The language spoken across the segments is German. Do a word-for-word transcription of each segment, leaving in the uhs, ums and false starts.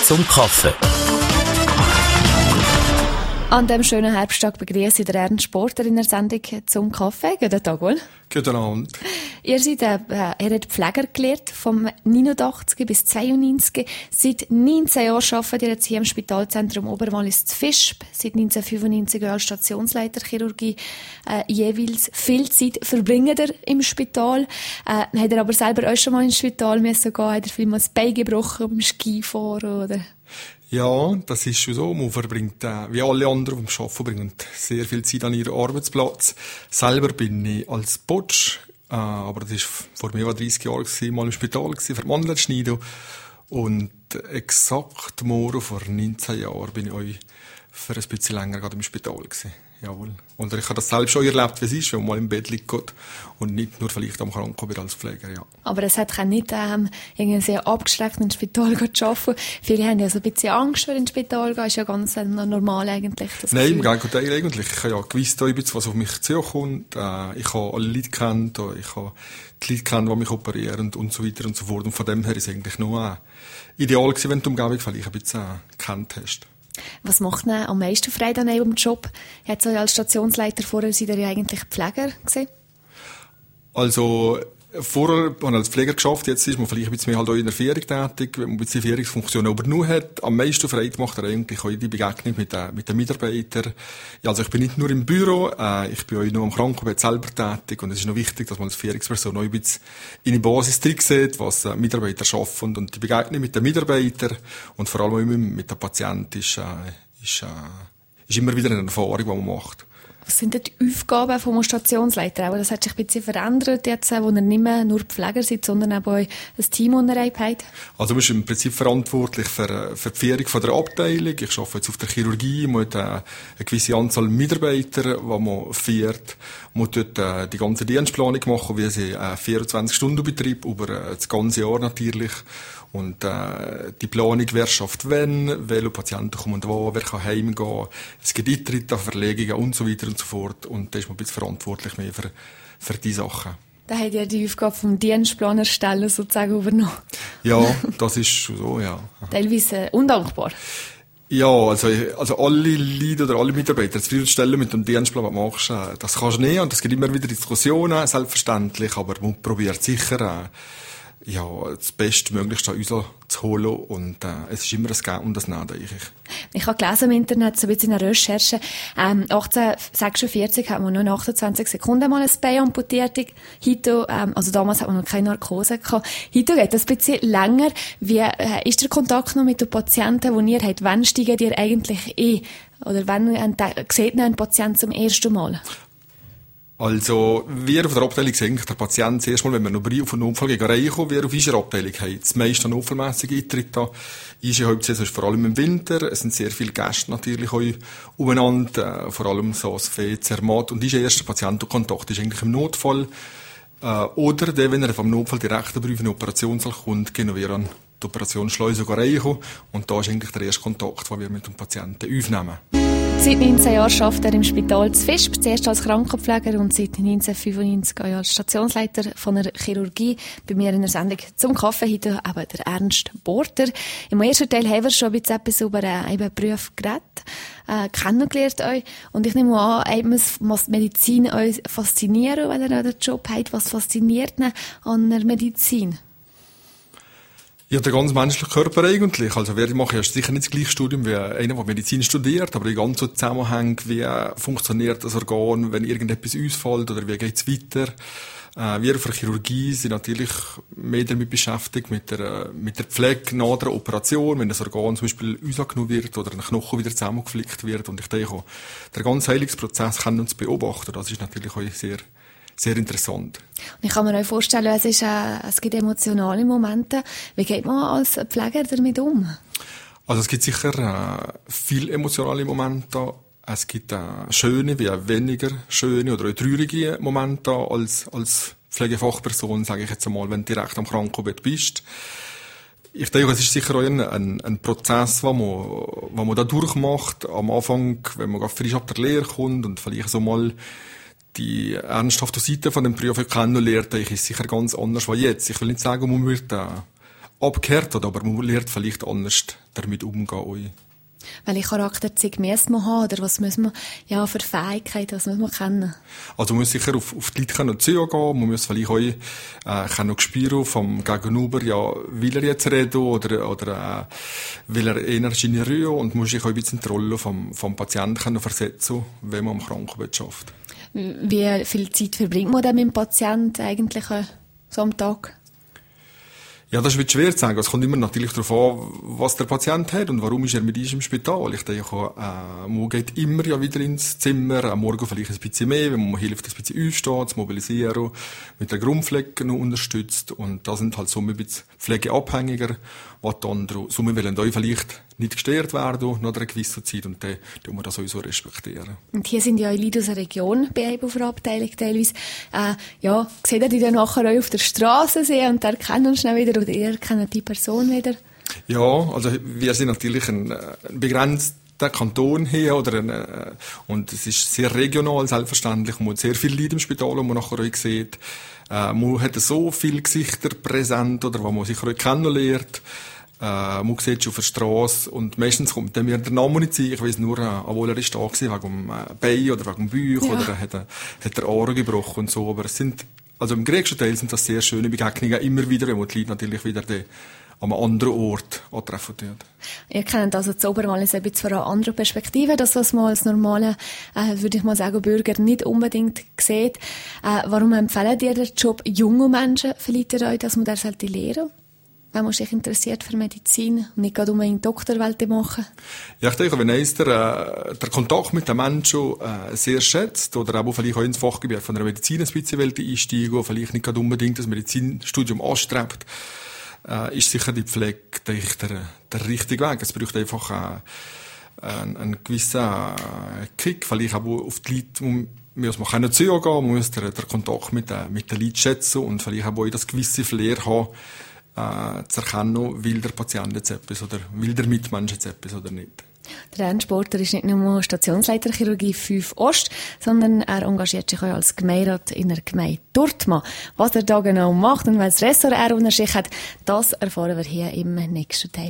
zum Kaffee. An diesem schönen Herbsttag begrüße ich den Ernst Borter in der Sendung zum Kaffee. Guten Tag, wohl. Guten Abend. Ihr seid, äh, ihr habt Pfleger gelehrt, vom neunundachtzig bis zweiundneunzig. Seit neunzehn Jahren arbeitet ihr jetzt hier im Spitalzentrum Oberwallis zu Visp. Seit neunzehnhundertfünfundneunzig als Stationsleiter Chirurgie. Äh, jeweils viel Zeit verbringt ihr im Spital. Äh, habt ihr aber selber euch schon mal ins Spital müssen gehen? Habt ihr vielmals das Bein gebrochen beim Skifahren, oder? Ja, das ist schon so. Man verbringt, äh, wie alle anderen, die arbeiten, verbringen sehr viel Zeit an ihrem Arbeitsplatz. Selber bin ich als Potsch, äh, aber das war vor mehr als dreissig Jahren, gewesen, mal im Spital gewesen, für die Mandeln zu schneiden. Und exakt morgen vor neunzehn Jahren bin ich euch für ein bisschen länger gerade im Spital gewesen. Jawohl. Und ich habe das selbst schon erlebt, wie es ist, wenn man mal im Bett liegt und nicht nur vielleicht am Krankenbett als Pfleger, ja. Aber es hat nicht ähm, irgendwie sehr abgeschreckt, ins Spital zu arbeiten. Viele haben ja so ein bisschen Angst, wenn ins Spital gehen. Ist ja ganz normal eigentlich. Das Nein, Gefühl. im Gegenteil eigentlich. Ich habe ja gewusst, was auf mich zukommt. Äh, ich habe alle Leute kennt, ich habe die Leute kennt, die mich operieren und so weiter und so fort. Und von dem her ist es eigentlich nur äh, ideal gewesen, wenn du die Umgebung vielleicht ein bisschen äh, kennt hast. Was macht denn am meisten Freude an eurem Job? Jetzt als Stationsleiter vorher seid ihr ja eigentlich Pfleger gewesen. Also, vorher habe ich als Pfleger geschafft, jetzt ist man vielleicht ein bisschen mehr halt auch in der Führung tätig, wenn man ein bisschen Führungsfunktionen übernommen hat. Am meisten Freude macht er eigentlich auch die Begegnung mit den, mit den Mitarbeitern. Ja, also ich bin nicht nur im Büro, äh, ich bin auch noch am Krankenbett selber tätig und es ist noch wichtig, dass man als Führungsperson auch ein bisschen in die Basis drin sieht, was äh, Mitarbeiter schaffen und die Begegnung mit den Mitarbeitern und vor allem auch mit den Patienten ist, äh, ist, äh, ist immer wieder eine Erfahrung, die man macht. Was sind denn die Aufgaben vom Stationsleiter? Das hat sich ein bisschen verändert jetzt, wo ihr nicht mehr nur Pfleger seid, sondern auch ein Team unter euch habt. Also man ist im Prinzip verantwortlich für, für die Führung von der Abteilung. Ich arbeite jetzt auf der Chirurgie, man hat eine gewisse Anzahl Mitarbeiter, die man führt. Man tut äh, die ganze Dienstplanung machen, wie sie äh, vierundzwanzig-Stunden-Betrieb über äh, das ganze Jahr natürlich. Und äh, die Planung, wer schafft wenn, welche Patienten kommen wo, wer kann heimgehen. Es gibt Eintritte, Verlegungen und so weiter und so fort. Und da ist man ein bisschen verantwortlich mehr für, für diese Sachen. Da hat ja die Aufgabe vom Dienstplan erstellen sozusagen übernommen. Ja, das ist schon so, ja. Teilweise undankbar. Ja, also, also alle Leute oder alle Mitarbeiter zufriedenstellen mit dem Dienstplan, was du machst, das kannst du nicht. Und es gibt immer wieder Diskussionen, selbstverständlich, aber man probiert sicher, äh, ja, das Bestmöglichste an uns zu holen und äh, es ist immer ein Geben und ein Nehmen, denke ich. Ich habe gelesen im Internet, so ein bisschen in der Recherche, ähm, achtzehnhundertsechsundvierzig hat man nur in achtundzwanzig Sekunden mal ein Bein amputiert. Heute, ähm, also damals hat man noch keine Narkose gehabt. Heute geht das ein bisschen länger. Wie äh, ist der Kontakt noch mit den Patienten, die ihr habt? Wann steigen ihr eigentlich ein? Oder wann seht ihr einen Patienten zum ersten Mal? Also, wir auf der Abteilung sehen eigentlich der Patient zuerst mal, wenn wir noch auf einen Unfall gegen reinkommen, wir auf unserer Abteilung haben. Das meiste unfallmässige Eintritt da ist ja hauptsächlich, also vor allem im Winter. Es sind sehr viele Gäste natürlich auch umeinander, äh, vor allem so das Fee, Zermatt. Und unser erster Patientenkontakt ist eigentlich im Notfall, äh, oder der, wenn er vom Notfall direkt über einen Operationssaal kommt, gehen wir an die Operationsschleuse reinkommen. Und da ist eigentlich der erste Kontakt, den wir mit dem Patienten aufnehmen. Seit neunzehn Jahren arbeitet er im Spital zu Visp, zuerst als Krankenpfleger und seit neunzehnhundertfünfundneunzig als Stationsleiter von der Chirurgie. Bei mir in der Sendung zum Kaffee heute eben der Ernst Borter. Im ersten Teil haben wir schon ein bisschen etwas über einen Beruf geredet, äh, kennengelernt euch. Und ich nehme an, eben, was Medizin euch fasziniert, wenn ihr einen Job habt. Was fasziniert ihn an der Medizin? Ja, der ganz menschliche Körper eigentlich. Also, wer macht ja sicher nicht das gleiche Studium wie einer, der Medizin studiert, aber die ganzen Zusammenhänge, wie funktioniert das Organ, wenn irgendetwas ausfällt oder wie geht's weiter. Äh, wir für Chirurgie sind natürlich mehr damit beschäftigt, mit der, mit der Pflege nach der Operation, wenn das Organ zum Beispiel ausgenommen wird oder ein Knochen wieder zusammengeflickt wird. Und ich denke auch, der ganze Heilungsprozess kann uns beobachten. Das ist natürlich auch sehr Sehr interessant. Und ich kann mir auch vorstellen, es, ist, äh, es gibt emotionale Momente. Wie geht man als Pfleger damit um? Also es gibt sicher äh, viele emotionale Momente. Es gibt äh, schöne wie auch weniger schöne oder auch traurige Momente als, als Pflegefachperson, sage ich jetzt einmal, wenn du direkt am Krankenbett bist. Ich denke, es ist sicher auch ein, ein, ein Prozess, den man, den man da durchmacht. Am Anfang, wenn man frisch ab der Lehre kommt und vielleicht so mal die ernsthafte Seite von dem Beruf kennenlernt, ist sicher ganz anders als jetzt. Ich will nicht sagen, man wird äh, abgekehrt hat, aber man lernt vielleicht anders damit umgehen. Welche Charakterzüge müssen wir haben, oder was müssen wir, ja, für Fähigkeiten, was müssen wir kennen? Also man muss sicher auf, auf die Leute zugehen, man muss vielleicht auch, äh, können noch spüren vom Gegenüber, ja, will er jetzt reden, oder, oder, äh, will er Energie rühren, und man muss sich auch ein bisschen in die Rolle vom, vom Patienten können versetzen, wenn man am Krankenbett schafft. Wie viel Zeit verbringt man denn mit dem Patienten eigentlich äh, so am Tag? Ja, das ist schwer zu sagen. Es kommt immer natürlich darauf an, was der Patient hat und warum ist er mit uns im Spital. Ich denke, äh, man geht immer ja wieder ins Zimmer, am Morgen vielleicht ein bisschen mehr, wenn man hilft, ein bisschen aufstehen, zu mobilisieren, mit der Grundpflege noch unterstützt. Und da sind halt so ein bisschen pflegeabhängiger, was dann Summe wollen euch vielleicht nicht gestört werden nach einer gewissen Zeit, und dann tun wir das sowieso respektieren. Und hier sind ja Leute aus der Region bei einer Abteilung teilweise. Äh, ja, seht ihr die dann nachher auch auf der Straße sehen und erkennen uns schnell wieder, oder ihr kennt die Person wieder? Ja, also wir sind natürlich ein, ein begrenzter Kanton hier, oder ein, äh, und es ist sehr regional, selbstverständlich. Man hat sehr viele Leute im Spital, die man nachher auch sieht. Äh, man hat so viele Gesichter präsent, oder wo man sich auch kennenlernt. Äh, man sieht schon auf der Strasse, und meistens kommt dann mir der Name nicht sein. Ich weiss nur, äh, obwohl er ist da gewesen, wegen dem äh, Bein oder wegen dem Bauch, ja, oder er hat, äh, hat der Ohren gebrochen und so. Aber es sind, also im griechischen Teil sind das sehr schöne Begegnungen, immer wieder, wenn man die Leute natürlich wieder die, an einem anderen Ort antreffen wird. Ihr kennt also das Obermal ein bisschen von einer anderen Perspektive, das, was man als normale, äh, würde ich mal sagen, Bürger nicht unbedingt sieht. Äh, warum empfehlen dir den Job jungen Menschen vielleicht euch, dass man das halt lernen? Wenn man sich interessiert für Medizin und nicht gerade unbedingt Doktorwelt machen? Ja, ich denke, wenn eins der, äh, der Kontakt mit den Menschen äh, sehr schätzt, oder auch vielleicht auch ins Fachgebiet von der Medizin ein bisschen einsteigen, vielleicht nicht gerade unbedingt das Medizinstudium anstrebt, äh, ist sicher die Pflege, denke ich, der, der richtige Weg. Es braucht einfach äh, einen, einen gewissen äh, Kick, vielleicht auch auf die Leute, um muss man können zugehen, man muss den, den Kontakt mit den, mit den Leuten schätzen und vielleicht auch das gewisse Flair haben, äh, zu erkennen, will der Patient jetzt etwas oder will der Mitmensch jetzt etwas oder nicht. Der Ernst Porter ist nicht nur Stationsleiter Chirurgie fünf Ost, sondern er engagiert sich auch als Gemeinderat in der Gemeinde Dortmund. Was er da genau macht und welches Ressort er unter sich hat, das erfahren wir hier im nächsten Teil.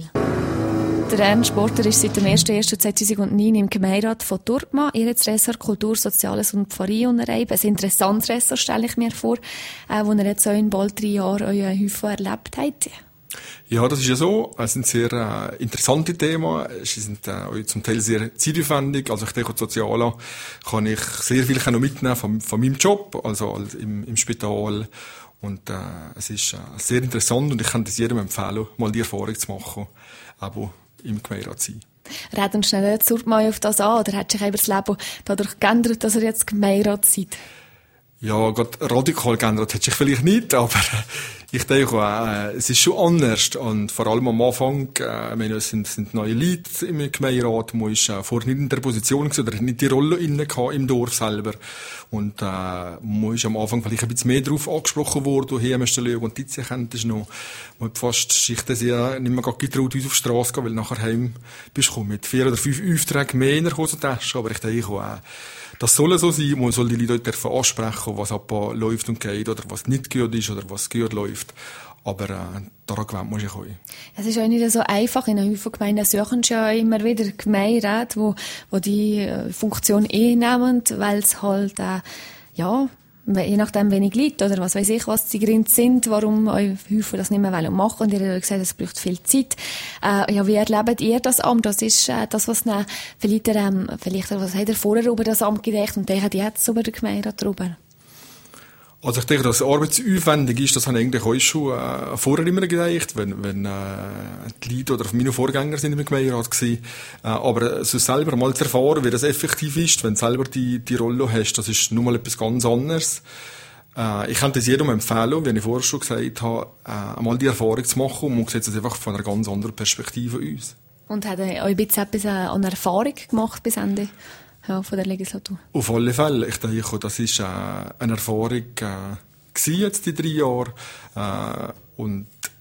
Der Ernst Porter ist seit dem ersten ersten zweitausendneun im Gemeinderat von Dortmund. Ihr jetzt Ressort Kultur, Soziales und Pfarrei unterreiben. Ein interessantes Ressort, stelle ich mir vor, äh, wo ihr jetzt so in bald drei Jahren euren Häufchen erlebt habt. Ja, das ist ja so. Es sind sehr äh, interessante Themen. Sie sind äh, zum Teil sehr zeitaufwendig. Also ich denke, als Sozialer kann ich sehr viel mitnehmen von, von meinem Job, also im, im Spital. Und äh, es ist äh, sehr interessant, und ich kann das jedem empfehlen, mal die Erfahrung zu machen, aber im Gemeinderat sein. Red uns schnell mal auf das an, oder hat sich das Leben dadurch geändert, dass ihr jetzt Gemeinderat seid? Ja, gerade radikal geändert hat sich vielleicht nicht, aber ich denke auch, äh, es ist schon anders. Und vor allem am Anfang, äh, ich meine, es sind, sind neue Leute im Gemeinderat, man ist äh, vorher nicht in der Position gewesen, oder nicht die Rolle inne gehabt im Dorf selber. Und äh, man ist am Anfang vielleicht ein bisschen mehr darauf angesprochen worden, hier müsst ihr schauen, und die kennt es noch. Man hat fast sich das ja nicht mehr getraut, uns auf die Straße zu gehen, weil nachher heim bist du mit vier oder fünf Aufträgen mehr in der Hosentasche. Aber ich denke auch, äh, das soll so sein, man soll die Leute dort ansprechen, was aber läuft und geht, oder was nicht gut ist, oder was gut läuft. Aber äh, daran gewöhnt man sich auch. Es ist auch nicht so einfach. In Häufen Gemeinden suchen ja immer wieder Gemeinderäte, wo, wo die äh, Funktion eh nehmen, weil es halt, äh, ja, je nachdem wenig Leute, oder was weiß ich, was die Gründe sind, warum euch Häufen das nicht mehr wollen machen. Und ihr habt gesagt, es braucht viel Zeit. Äh, ja, wie erlebt ihr das Amt? Das ist äh, das, was dann vielleicht, ähm, vielleicht, was hat er vorher über das Amt gedacht und denkt jetzt über den Gemeinderat drüber? Also ich denke, dass es arbeitsaufwendig ist, das habe ich eigentlich auch schon äh, vorher immer gedacht, wenn, wenn äh, die Leute oder meine Vorgänger sind im Gemeinderat gewesen. Äh, aber so selber mal zu erfahren, wie das effektiv ist, wenn du selber die, die Rolle hast, das ist nun mal etwas ganz anderes. Äh, ich kann das jedem empfehlen, wie ich vorher schon gesagt habe, äh, einmal die Erfahrung zu machen, und man sieht es einfach von einer ganz anderen Perspektive aus. Und hat er euch jetzt etwas an Erfahrung gemacht bis Ende? Ja, von der Legislatur. Auf alle Fälle. Ich denke, das ist äh, eine Erfahrung äh, gewesen, jetzt die drei Jahre. Äh, und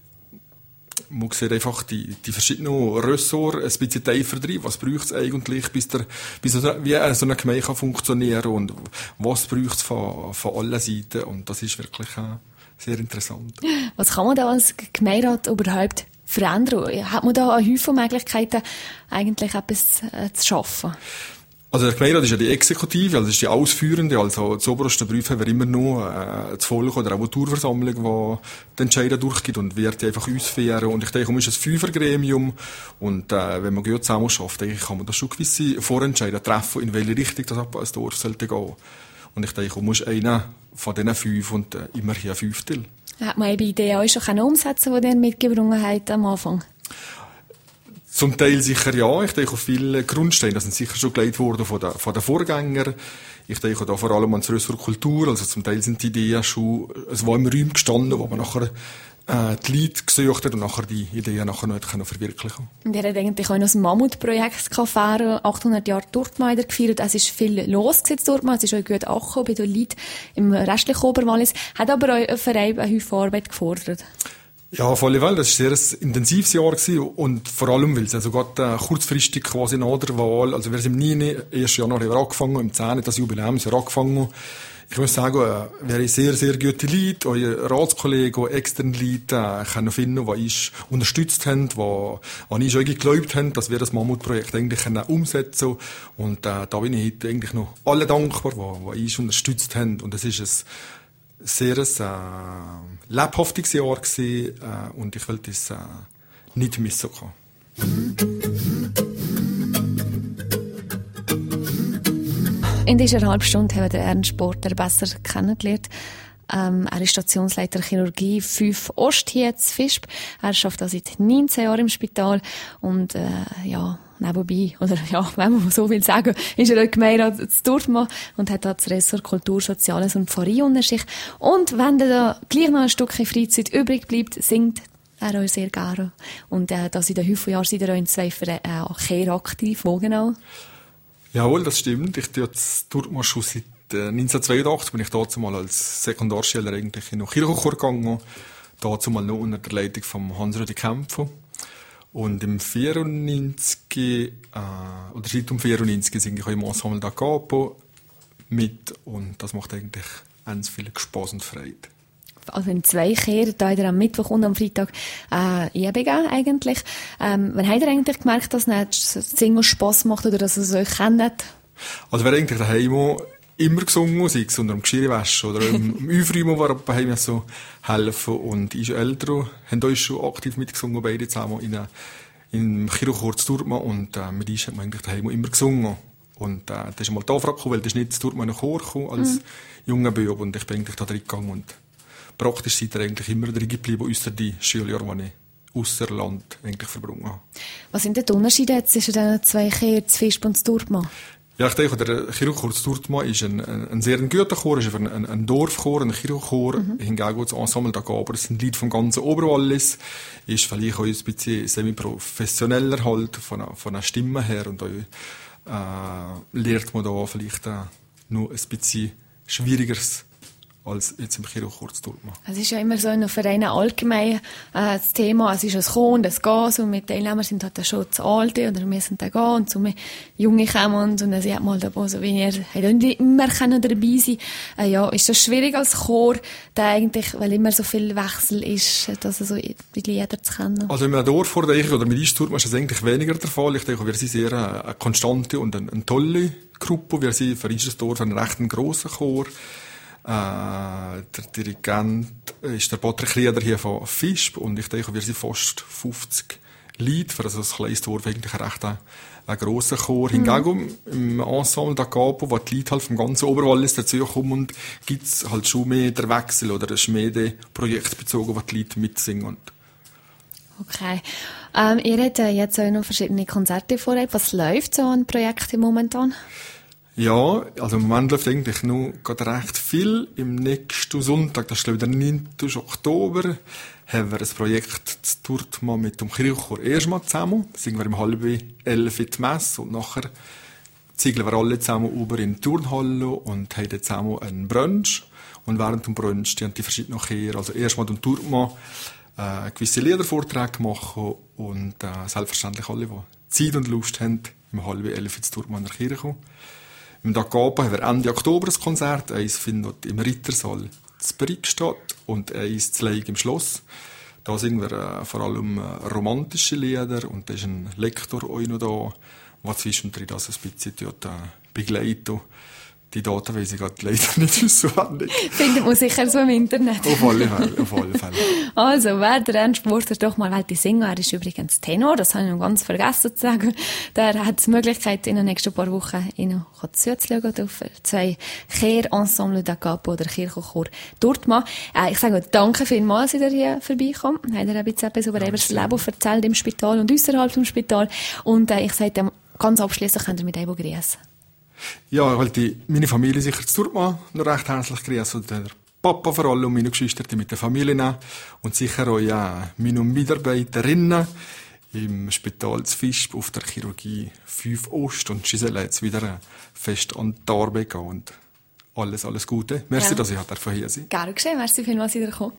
man sieht einfach die, die verschiedenen Ressorts ein bisschen tiefer drin. Was braucht es eigentlich, bis, der, bis so, wie so eine Gemeinde kann funktionieren, und was braucht es von, von allen Seiten. Und das ist wirklich äh, sehr interessant. Was kann man da als Gemeinderat überhaupt verändern? Hat man da eine Haufen Möglichkeiten, eigentlich etwas äh, zu schaffen? Also der Gemeinderat ist ja die Exekutive, also das ist die Ausführende, also das oberste Prüfen wäre immer nur äh, das Volk oder auch die Tourversammlung, die die Entscheidungen durchgibt und wird die einfach ausführen. Und ich denke, es ist ein Fünfergremium und äh, wenn man gut zusammen schafft, denke ich, kann man da schon gewisse Vorentscheide treffen, in welche Richtung das ein Dorf sollte gehen. Und ich denke, man muss einer von diesen fünf und äh, immerhin ein Fünftel. Hat man eben Ideen auch schon umsetzen können, die ihr mitgebracht habt am Anfang? Zum Teil sicher ja. Ich denke, auf viele Grundsteine, das sind sicher schon gelegt worden von den, von den Vorgängern. Ich denke da vor allem an die Ressort Kultur. Also zum Teil sind die Ideen schon, es war im Raum gestanden, wo man nachher äh, die Leute gesucht hat und nachher die Ideen nachher noch können verwirklichen. Und ihr habt eigentlich auch noch ein Mammutprojekt fahren, achthundert Jahre Dortmund gefeiert. Es ist viel los in Dortmund, es ist auch gut angekommen bei den Leuten im restlichen Oberwallis. Hat aber auch ein Verein eine Haufen Arbeit gefordert. Ja, auf alle Fälle. Das war ein sehr intensives Jahr gewesen. Und vor allem, weil es also gerade äh, kurzfristig quasi nach der Wahl, also wir sind im neunten ersten Januar haben wir angefangen, im zehnten das Jubiläumsjahr angefangen. Ich muss sagen, äh, wir haben sehr, sehr gute Leute, eure Ratskollegen, externe Leute, äh, können finden, die uns unterstützt haben, die an uns auch geglaubt haben, dass wir das Mammutprojekt eigentlich können umsetzen können. Und äh, da bin ich heute eigentlich noch alle dankbar, die, die uns unterstützt haben. Und es ist ein sehr ein, äh, lebhaftiges Jahr gewesen, äh, und ich will das äh, nicht missen können. In dieser halben Stunde haben wir den Ernst Borter besser kennengelernt. Ähm, er ist Stationsleiter Chirurgie fünf Ost hier in Visp. Er arbeitet also seit neunzehn Jahren im Spital und äh, ja, nebenbei, oder ja, wenn man so will sagen, ist er auch Gemeinderat zu Dortmund und hat das Ressort Kultur, Soziales und Pfarrei unter sich. Und wenn da gleich noch ein Stückchen Freizeit übrig bleibt, singt er auch sehr gerne. Und äh, das in den Haufen Jahren sind er auch in zwei Vereinen äh, aktiv. Wo genau? Jawohl, das stimmt. Ich tue jetzt Dortmund schon seit äh, neunzehnhundertzweiundachtzig bin ich dazu mal als Sekundarschüler eigentlich in den Kirchenchor gegangen. Dazu mal noch unter der Leitung von Hans-Rudi Kämpfer. Und im vierundneunzig, äh, oder seit um vierundneunzig singe ich auch im Ensemble da Capo mit. Und das macht eigentlich ganz viel Spass und Freude. Also in zwei Kehren, da habt ihr am Mittwoch und am Freitag äh, E B G eigentlich. Ähm, wann habt ihr eigentlich gemerkt, dass das Singen Spass macht oder dass ihr es euch kennt? Also wir haben eigentlich daheim immer gesungen, sei es unter dem Geschirrwaschen oder im, im Aufräumen, wo wir daheim so helfen. Und unsere Eltern haben uns schon aktiv mitgesungen, beide zusammen in, in Kirchenchor zu Dortmund. Und äh, mit uns haben wir eigentlich daheim immer gesungen. Und äh, das ist mal die Anfrage gekommen, weil das ist nicht zu Dortmund in den Chor gekommen als mhm. junger Bub. Und ich bin eigentlich da drin gegangen. Und praktisch seid ihr eigentlich immer drin geblieben, ausser die Schuljahre, die ich ausser Land eigentlich verbrungen habe. Was sind denn die Unterschiede zwischen den zwei Chören, zu Visp und zu Dortmund? Ja, ich denke, der Kirchenchor zu Dortmund ist ein, ein, ein sehr guter Chor, ist ein, ein, ein Dorfchor, ein Kirchenchor. Mhm. Hingegen das Ensemble da aber es sind Leute vom ganzen Oberwallis, ist vielleicht auch ein bisschen semi-professioneller halt, von, von der Stimme her. Und auch, äh, lernt man da vielleicht äh, noch ein bisschen schwierigeres als jetzt im Kirchenchor zu Dortmund. Es ist ja immer so in den Vereinen allgemein äh, das Thema, es ist ein Kommen und ein Gehen, so mit Teilnehmern sind halt schon zu alte oder müssen da gehen und so mehr Junge kommen und, und dann sieht man halt, also wenn ihr halt nicht immer können dabei sein äh, ja, ist das schwierig als Chor, da eigentlich, weil immer so viel Wechsel ist, dass so die Lieder zu kennen. Also in einem Dorf vor der oder mit Dortmund ist das eigentlich weniger der Fall. Ich denke, wir sind sehr eine, eine konstante und eine, eine tolle Gruppe. Wir sind für unser Dorf ein recht grosser Chor. Äh, der Dirigent ist der Patrick Rieder hier von Visp und ich denke, wir sind fast fünfzig Leute, für also ein kleines Dorf eigentlich ein recht ein, ein grosser Chor. Mhm. Hingegen im Ensemble da Capo, wo die Leute halt vom ganzen Oberwallis dazukommen, gibt's halt schon mehr der Wechsel oder ein mehr Projekt bezogen, wo die Leute mitsingen. Okay. Ähm, ihr habt jetzt auch noch verschiedene Konzerte vorher. Was läuft so an Projekten momentan? Ja, also im Moment läuft eigentlich noch gerade recht viel. Im nächsten Sonntag, das ist glaube ich der neunten Oktober, haben wir ein Projekt zu Dortmund mit dem Kirchenchor erstmal zusammen. Da singen wir um halb elf in die Messe und nachher ziegeln wir alle zusammen über in die Turnhalle und haben dann zusammen einen Brunch. Und während dem Brunch die haben die verschiedenen Chöre, also erstmal im Dortmund äh, gewisse Liedervorträge machen und äh, selbstverständlich alle, die Zeit und Lust haben, um halb elf ins Dortmund in der Kirche kommen. Im Da Capo haben wir Ende Oktober ein Konzert, eins findet im Rittersaal zu Brixstadt und eins zu Leig im Schloss. Da singen wir äh, vor allem äh, romantische Lieder und da ist ein Lektor auch noch da, der zwischendrin das ein bisschen dort, äh, begleitet. Die Daten weiss ich gerade leider nicht auswendig. Findet man sicher so im Internet. Auf alle Fälle, auf alle Fälle. Also, wer der Ernst Burter doch mal wollte singen, er ist übrigens Tenor, das habe ich noch ganz vergessen zu sagen. Der hat die Möglichkeit, in den nächsten paar Wochen in zuzuschauen auf zwei Chœur Ensemble da Capo oder Kirchenchor Dortmund. Äh, ich sage danke vielmals, dass ihr hier vorbeikommt. Habt ihr ein bisschen etwas über das Leben erzählt im Spital und außerhalb dem Spital. Und äh, ich sage ganz abschliessend, könnt ihr mit Ebo grüßen. Ja, ich wollte meine Familie sicher zu Dortmund noch recht herzlich grüßen. Und der Papa vor allem und meine Geschwister mit der Familie nehmen. Und sicher auch ja, meine Mitarbeiterinnen im Spital zu Visp auf der Chirurgie fünf Ost. Und Giselle jetzt wieder fest an die Arbeit gehen. Und alles, alles Gute. Merci, ja. dass ich hier sein durfte. Gerne geschehen. Merci vielmals, dass ihr gekommen.